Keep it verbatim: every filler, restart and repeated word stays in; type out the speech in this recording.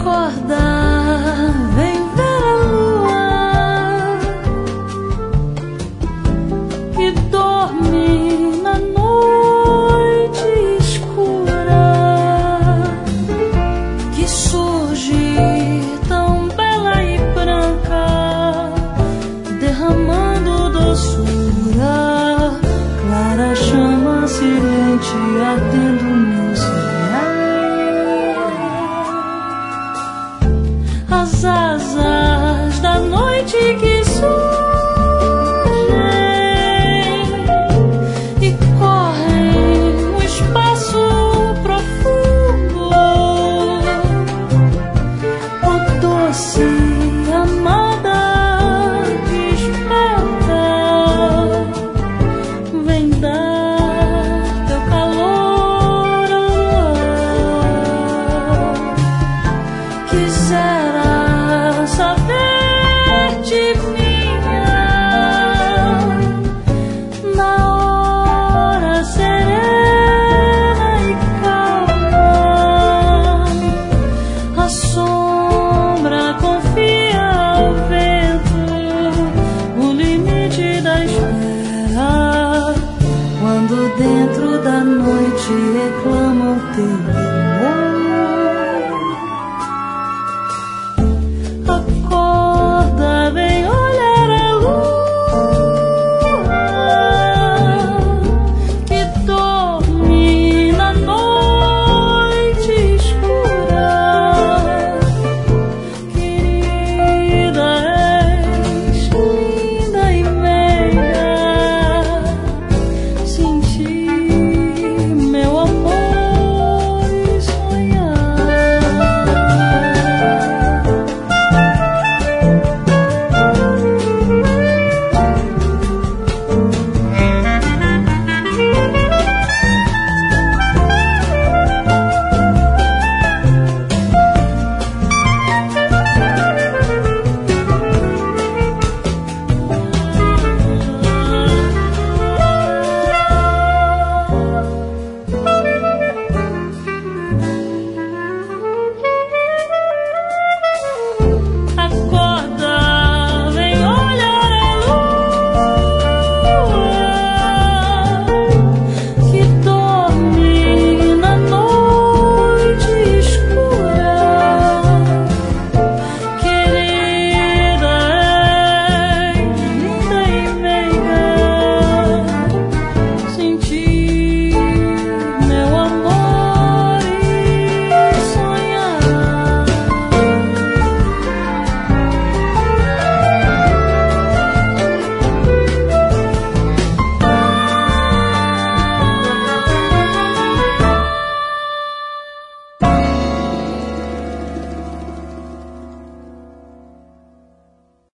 Acorda, vem ver a lua que dorme na noite escura, que surge tão bela e branca, derramando doçura, clara chama silente ardendo meu sonhar. As asas da noite que surgem e correm no espaço profundo, ó doce amada desperta, vem dar teu calor ao luar. Quisera saber de minha na hora serena e calma. A sombra confia ao vento o limite da espera, quando dentro da noite reclama o teu